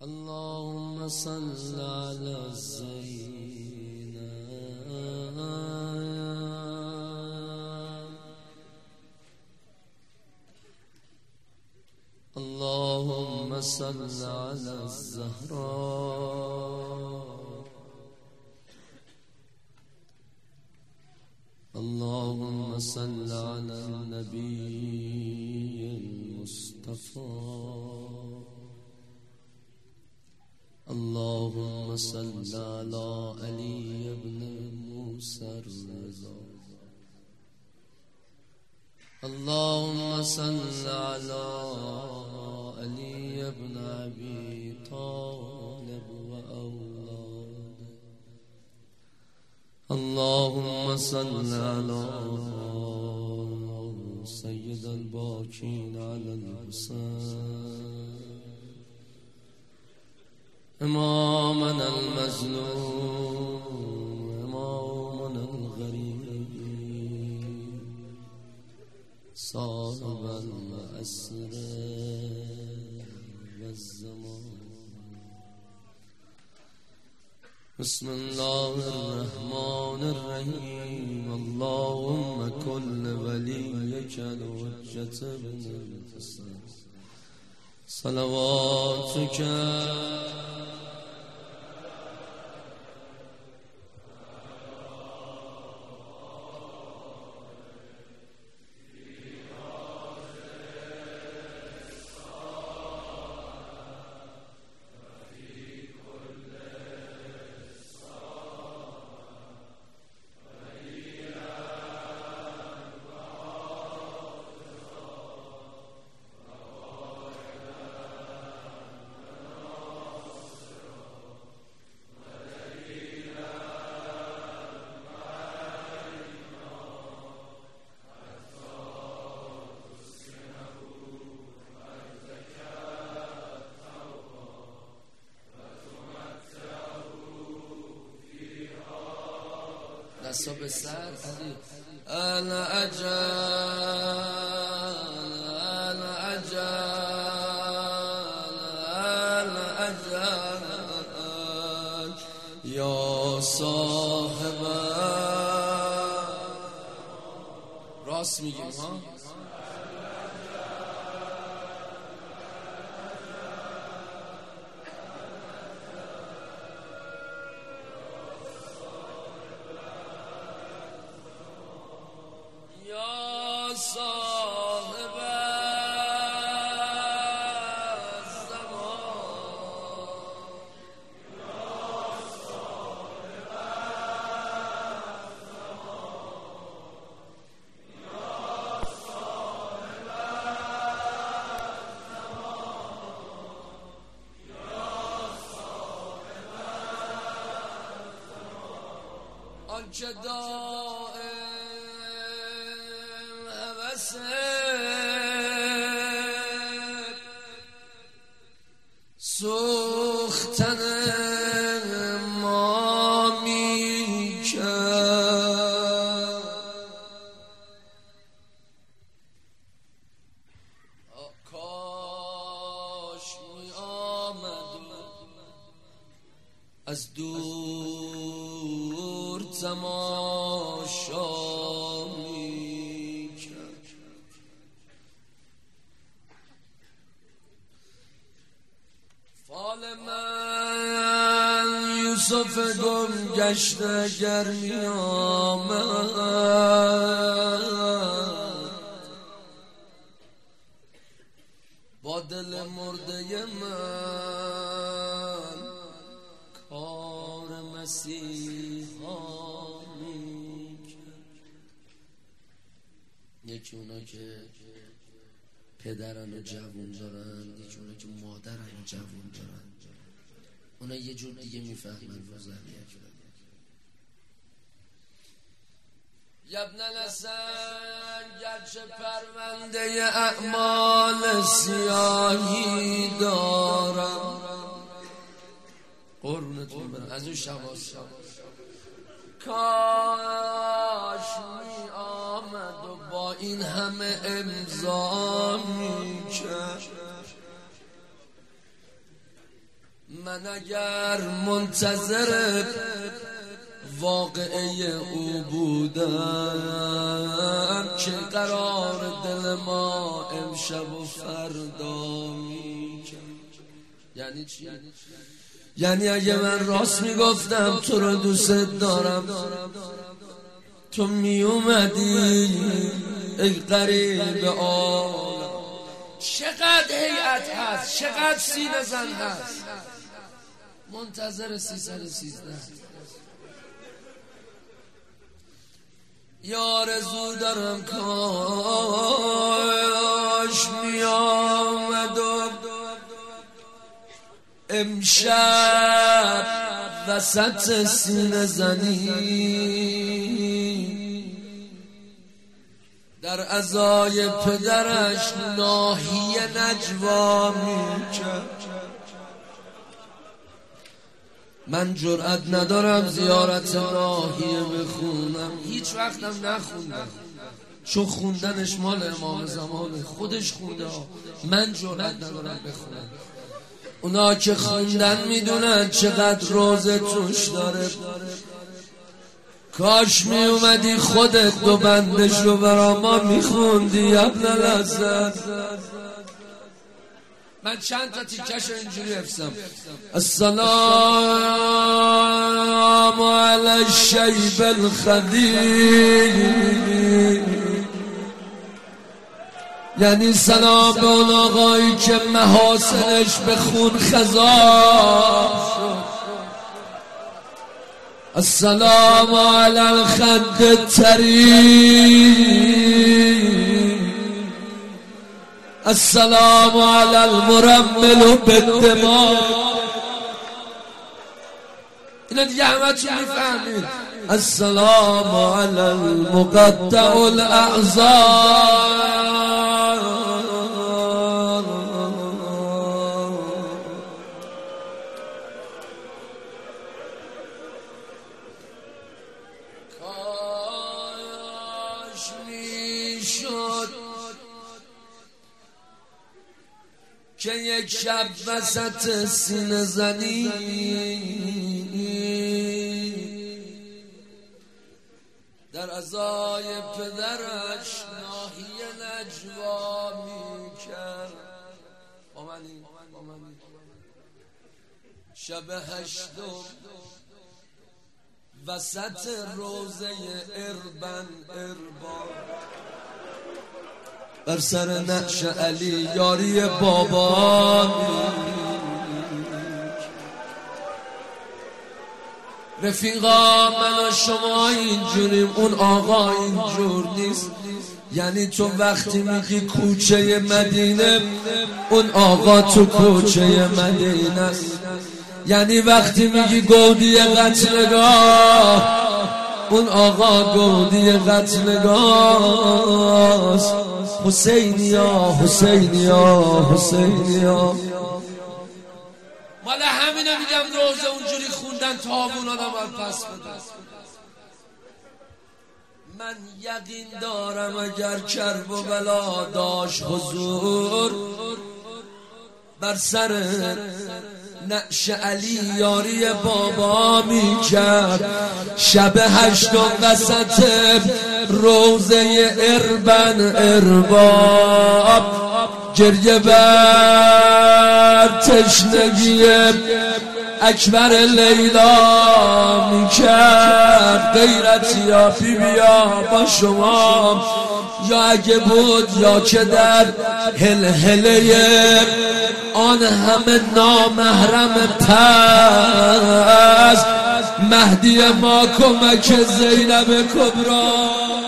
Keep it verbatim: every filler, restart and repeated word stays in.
اللهم صل على زينب اللهم صل على الزهراء اللهم صل على النبي المصطفى اللهم صل على علي بن موسى الرضا اللهم صل على علي بن أبي طالب وأولاده اللهم صل على سيد الباكين على الحسين إمامنا المظلوم إمامنا الغريب صاحب الأسر والزمان بسم الله الرحمن الرحيم اللهم كل وليك الحجة بن الحسن صلواتك دستا به سر انا اجل انا اجل انا اجل یا صاحب راست میگیم ها صاحب الزمان یا صاحب الزمان یا صاحب الزمان یا صاحب الزمان آنچه دائم سوختن ما میکرد کاش می آمد از دور تماشا من یوسف گم گشته گر می آمد با دل مرده من کار مسیحا می کرد یکی اونا که پدرن و جوون دارن یکی اونا که مادرن و جوون دارن اونا یه جور دیگه میفهمن وضعیت رو یبن الحسن گرچه پرونده اعمال سیاهی دارم قربونتون برم از اون شواز کاش می آمد و با این همه امضا می کرد من اگر منتظر واقعه او بودم که قرار دل ما امشب و فردا میکرد. یعنی چی؟ یعنی اگه من راست میگفتم تو رو دوست دارم، تو می اومدی ای غریب عالم. چقدر هیئت هست، چقدر سینه زن هست، منتظر سیصد و سیزده. یا آرزو دارم کاش می آمد و امشب وسط سینه زنی در عزای پدرش ناحیه نجوا میکرد. من جرأت ندارم زیارت ناحیه بخونم، هیچ وقتم نخوندم، چون خوندنش مال امام زمان خودش خونده، من جرأت ندارم بخونم. اونا که خوندن میدونن چقدر روزه توش داره. کاش می اومدی خودت دو بندشو برا ما میخوندی ابن الحسن. من چند تا تیکش اینجوری حفظم. السلام علی الشیب الخدیر، یعنی سلام به اون آقایی که محاسنش به خون خضاب شد. السلام علی الخد الطری، السلام علی المرمل بالدماء. اینا دیگه همه چون میفهمید. السلام علی المقطع الاعضاء. کاش میشد که یک شب وسط سینه زنی در عزای پدرش ناحیه نجوا میکرد. با منی با منی شب هشتم وسط روزه اربن اربا بر سر نقش علی یاری بابا. رفیقا من و شما اینجوریم، اون آقا اینجور نیست. یعنی تو وقتی میگی کوچه مدینه، اون آقا تو کوچه مدینه است. یعنی وقتی میگی گودی قتلگاه، اون آقا گودی قتلگاه است. حسینیا حسینیا حسینیا. مالا همینه میگم روزه اونجوری خوندن تابون آدم باید پس بده. من یقین دارم اگر کرب و بلا داشت حضور، بر سر نقش علی یاری بابا میکرد. شب هشتم وسط روزه اربن ارباب گریه بر تشنگی اکبر لیلا میکرد. غیرتی یا بی بیا با شما، یا اگه بود یا که در هلهله آن همه نامحرم پس مهدی ما کمک زینب کبرا.